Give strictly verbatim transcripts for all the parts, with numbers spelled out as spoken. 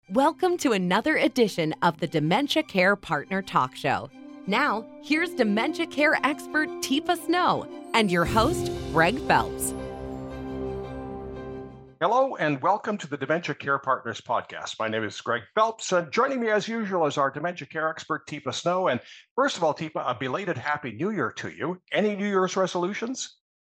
Welcome to another edition of the Dementia Care Partner Talk Show. Now, here's dementia care expert Teepa Snow and your host, Greg Phelps. Hello and welcome to the Dementia Care Partners podcast. My name is Greg Phelps, and joining me as usual is our dementia care expert, Teepa Snow. And first of all, Teepa, a belated Happy New Year to you. Any New Year's resolutions?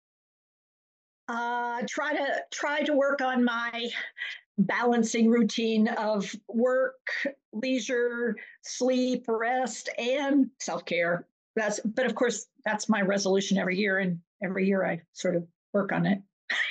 Uh, try to try to work on my balancing routine of work, leisure, sleep, rest, and self-care. That's, but of course, that's my resolution every year, and every year I sort of work on it.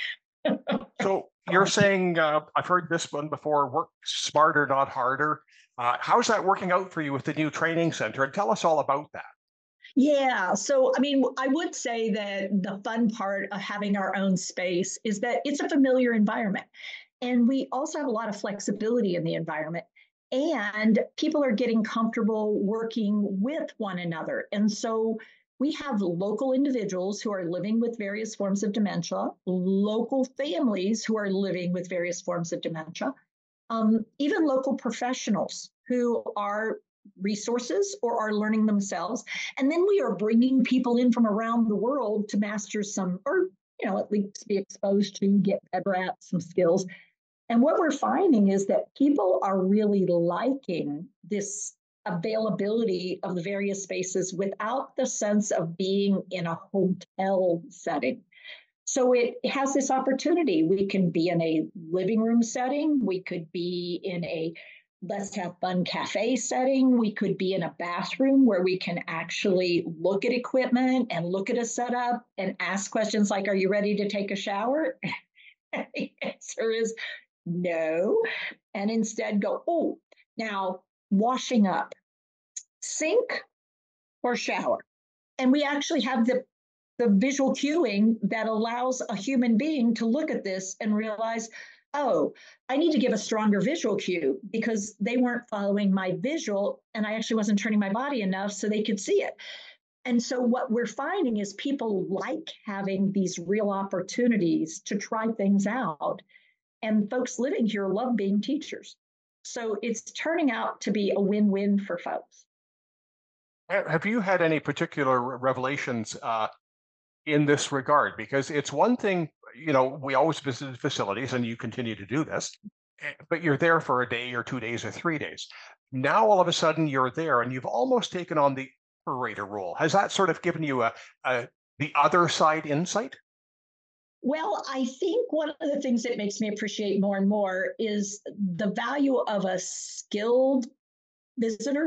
So you're saying, uh, I've heard this one before, work smarter, not harder. Uh, how's that working out for you with the new training center? And tell us all about that. Yeah. So, I mean, I would say that the fun part of having our own space is that it's a familiar environment. And we also have a lot of flexibility in the environment. And people are getting comfortable working with one another. And so we have local individuals who are living with various forms of dementia, local families who are living with various forms of dementia, um, even local professionals who are resources or are learning themselves. And then we are bringing people in from around the world to master some, or, you know, at least be exposed to, get better at some skills. And what we're finding is that people are really liking this availability of the various spaces without the sense of being in a hotel setting. So it has this opportunity. We can be in a living room setting. We could be in a let's have fun cafe setting. We could be in a bathroom where we can actually look at equipment and look at a setup and ask questions like, are you ready to take a shower? The answer is no. And instead go, oh, now washing up, sink or shower. And we actually have the, the visual cueing that allows a human being to look at this and realize, oh, I need to give a stronger visual cue because they weren't following my visual and I actually wasn't turning my body enough so they could see it. And so what we're finding is people like having these real opportunities to try things out. And folks living here love being teachers. So it's turning out to be a win-win for folks. Have you had any particular revelations uh, in this regard? Because it's one thing, you know, we always visit facilities and you continue to do this, but you're there for a day or two days or three days. Now, all of a sudden you're there and you've almost taken on the operator role. Has that sort of given you a, a the other side insight? Well, I think one of the things that makes me appreciate more and more is the value of a skilled visitor,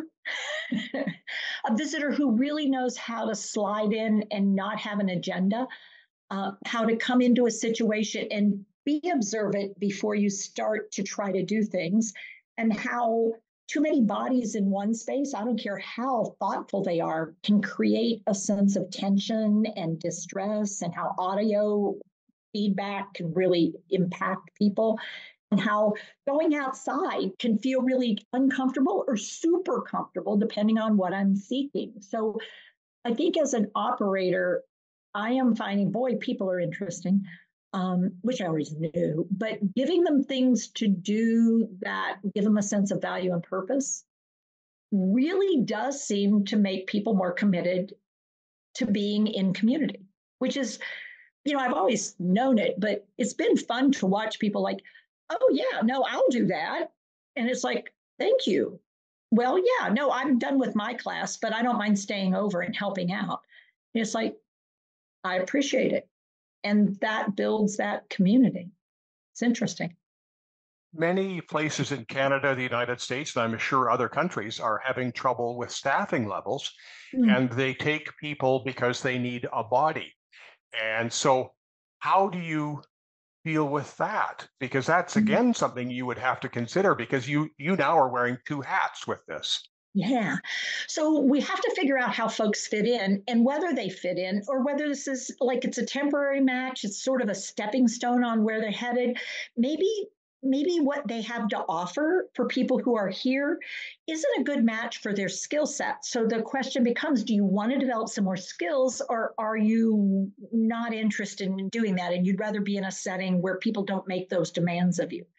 a visitor who really knows how to slide in and not have an agenda, uh, how to come into a situation and be observant before you start to try to do things, and how too many bodies in one space, I don't care how thoughtful they are, can create a sense of tension and distress, and how audio feedback can really impact people, and how going outside can feel really uncomfortable or super comfortable, depending on what I'm seeking. So I think as an operator, I am finding, boy, people are interesting, um, which I always knew, but giving them things to do that give them a sense of value and purpose really does seem to make people more committed to being in community, which is, you know, I've always known it, but it's been fun to watch people like, oh, yeah, no, I'll do that. And it's like, thank you. Well, yeah, no, I'm done with my class, but I don't mind staying over and helping out. And it's like, I appreciate it. And that builds that community. It's interesting. Many places in Canada, the United States, and I'm sure other countries are having trouble with staffing levels, mm. and they take people because they need a body. And so how do you deal with that? Because that's, again, something you would have to consider because you you now are wearing two hats with this. Yeah. So we have to figure out how folks fit in and whether they fit in or whether this is like it's a temporary match. It's sort of a stepping stone on where they're headed. Maybe maybe what they have to offer for people who are here isn't a good match for their skill set. So the question becomes, do you want to develop some more skills or are you not interested in doing that and you'd rather be in a setting where people don't make those demands of you?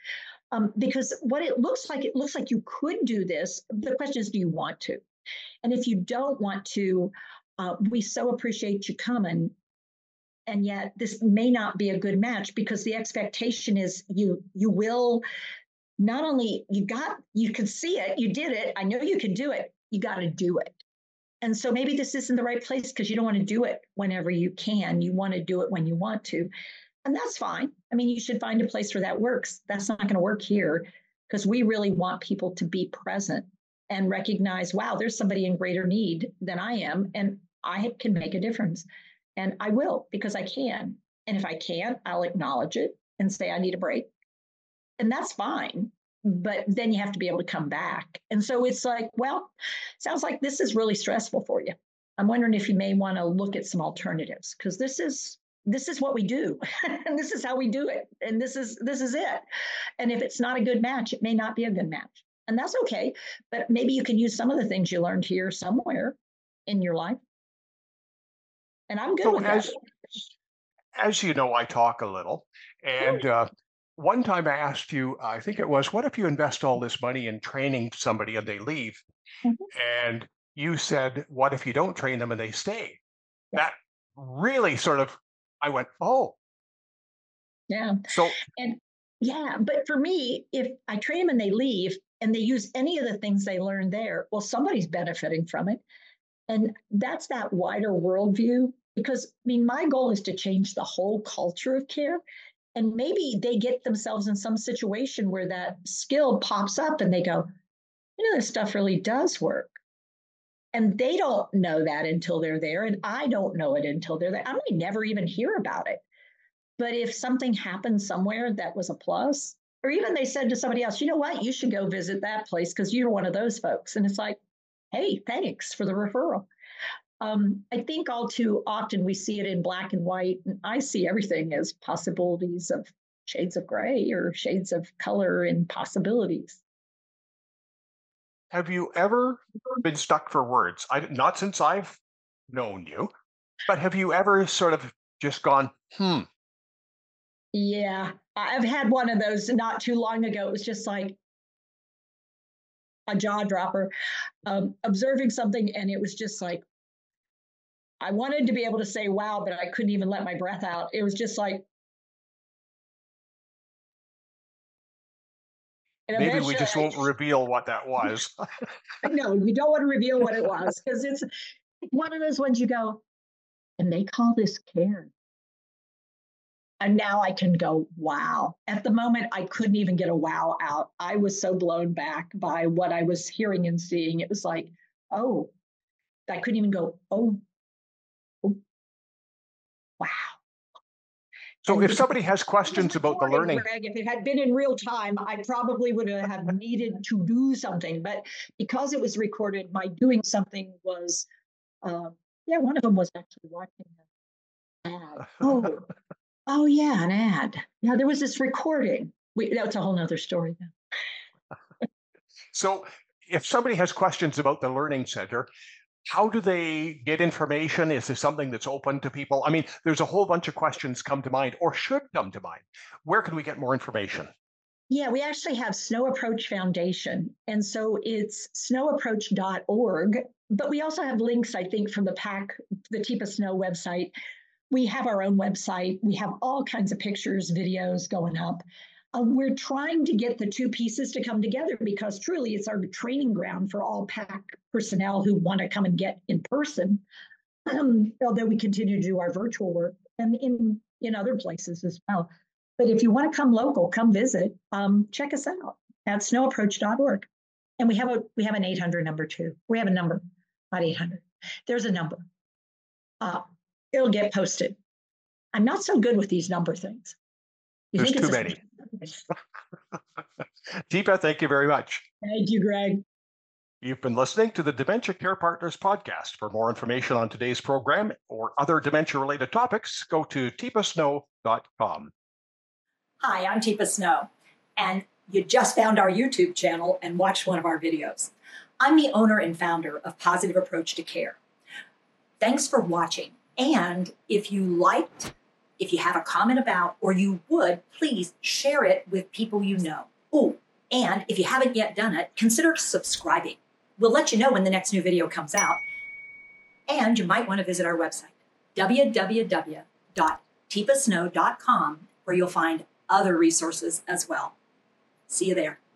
Um, because what it looks like, it looks like you could do this. The question is, do you want to? And if you don't want to, uh, we so appreciate you coming. And yet this may not be a good match because the expectation is you you will not only you got you can see it, you did it, I know you can do it, you got to do it. And so maybe this isn't the right place because you don't want to do it whenever you can. You want to do it when you want to. And that's fine. I mean, you should find a place where that works. That's not going to work here because we really want people to be present and recognize, wow, there's somebody in greater need than I am, and I can make a difference. And I will because I can. And if I can't, I'll acknowledge it and say I need a break. And that's fine. But then you have to be able to come back. And so it's like, well, sounds like this is really stressful for you. I'm wondering if you may want to look at some alternatives because this is this is what we do. And this is how we do it. And this is this is it. And if it's not a good match, it may not be a good match. And that's okay. But maybe you can use some of the things you learned here somewhere in your life. And I'm good So with as that. as you know, I talk a little, and uh, one time I asked you, I think it was, what if you invest all this money in training somebody and they leave? Mhm. And you said, what if you don't train them and they stay? Yeah. That really sort of, I went, oh, Yeah. so And yeah, but for me, if I train them and they leave and they use any of the things they learned there, well, somebody's benefiting from it. And that's that wider worldview. Because I mean, my goal is to change the whole culture of care. And maybe they get themselves in some situation where that skill pops up and they go, you know, this stuff really does work. And they don't know that until they're there. And I don't know it until they're there. I may never even hear about it. But if something happened somewhere that was a plus, or even they said to somebody else, you know what, you should go visit that place because you're one of those folks. And it's like, hey, thanks for the referral. Um, I think all too often we see it in black and white, and I see everything as possibilities of shades of gray or shades of color and possibilities. have you ever been stuck for words? I, not since I've known you, but have you ever sort of just gone, hmm, Yeah, I've had one of those not too long ago. It was just like a jaw dropper, um, observing something, and it was just like, I wanted to be able to say wow, but I couldn't even let my breath out. It was just like, and maybe we eventually just I, won't reveal what that was. no, you don't want to reveal what it was because it's one of those ones you go, and they call this care. And now I can go, wow. At the moment, I couldn't even get a wow out. I was so blown back by what I was hearing and seeing. It was like, oh, I couldn't even go, oh, oh wow. So And if because somebody has it was questions about the recorded, learning, Greg, if it had been in real time, I probably would have needed to do something. But because it was recorded, my doing something was, uh, yeah, one of them was actually watching an ad. Oh, oh yeah, an ad. Yeah, there was this recording. We, that's a whole nother story then. so if somebody has questions about the Learning Center, how do they get information? Is this something that's open to people? I mean, there's a whole bunch of questions come to mind or should come to mind. Where can we get more information? Yeah, we actually have Snow Approach Foundation. And so it's snow approach dot org. But we also have links, I think, from the PAC, the TIPA Snow website. We have our own website. We have all kinds of pictures, videos going up. Uh, we're trying to get the two pieces to come together because truly it's our training ground for all PAC personnel who want to come and get in person, um, although we continue to do our virtual work and in, in other places as well. But if you want to come local, come visit, um, check us out at snow approach dot org. And we have a we have an eight hundred number too. We have a number, not eight hundred. There's a number. Uh, it'll get posted. I'm not so good with these number things. You There's think too it's many. Deepa, thank you very much. Thank you, Greg. You've been listening to the Dementia Care Partners podcast. For more information on today's program or other dementia-related topics, go to tipa snow dot com. Hi, I'm Tipa Snow, and you just found our YouTube channel and watched one of our videos. I'm the owner and founder of Positive Approach to Care. Thanks for watching, and if you liked, if you have a comment about, or you would, please share it with people you know. Oh, and if you haven't yet done it, consider subscribing. We'll let you know when the next new video comes out. And you might want to visit our website, w w w dot teepa snow dot com, where you'll find other resources as well. See you there.